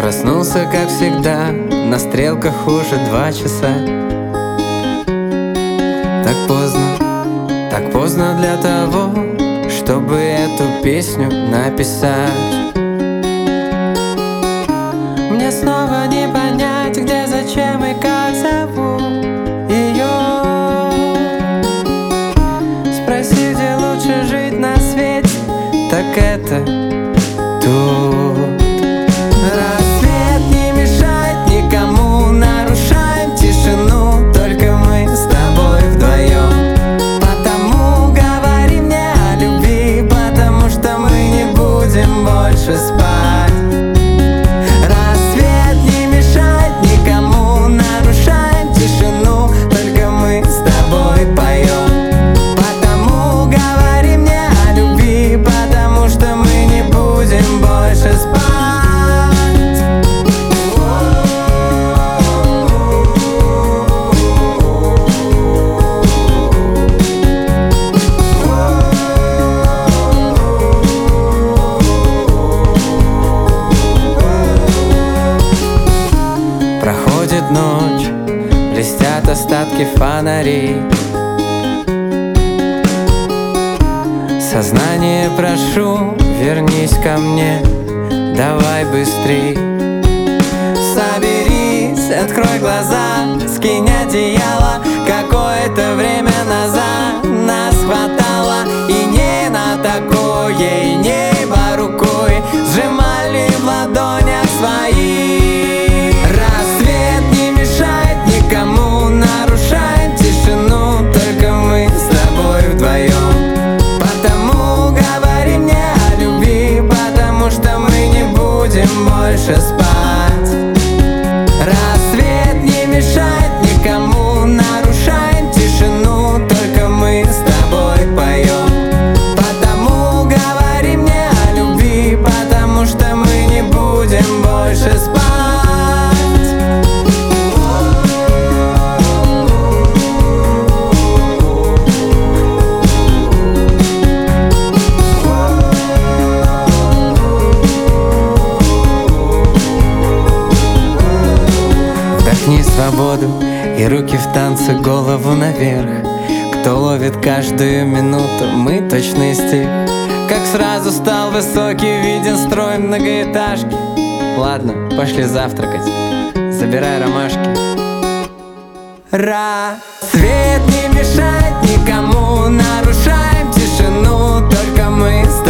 Проснулся, как всегда, на стрелках уже 2 часа. Так поздно для того, чтобы эту песню написать. Мне снова не понять, где, зачем и как зову ее. Спроси, где лучше жить на свете, так это тут. Рассвет не мешает никому, нарушаем тишину, только мы с тобой вдвоем. Потому говори мне о любви, потому что мы не будем больше спать. Рассвет не мешает никому, нарушаем тишину, только мы с тобой поем. Потому говори мне о любви, потому что мы не будем больше спать. Проходит ночь, блестят остатки фонарей. Сознание, прошу, вернись ко мне, давай быстрей. Соберись, открой глаза, скинь одеяло. Какое-то время назад нас хватало, и не на такое, и небо рукой сжимали в ладонях свои. Рассвет не мешает никому, нарушает тишину, только мы с тобой вдвоем. Потому говори мне о любви, потому что мы не будем больше спать. Рассвет не мешает никому, нарушаем тишину, только мы с тобой поем. Потому говори мне о любви, потому что мы не будем больше спать. Вдохни свободу и руки в танце, голову наверх. Кто ловит каждую минуту, мы точно из тех, как сразу стал высокий, виден строй многоэтажки. Ладно, пошли завтракать, забирай ромашки. Рассвет не мешает никому, нарушаем тишину, только мы с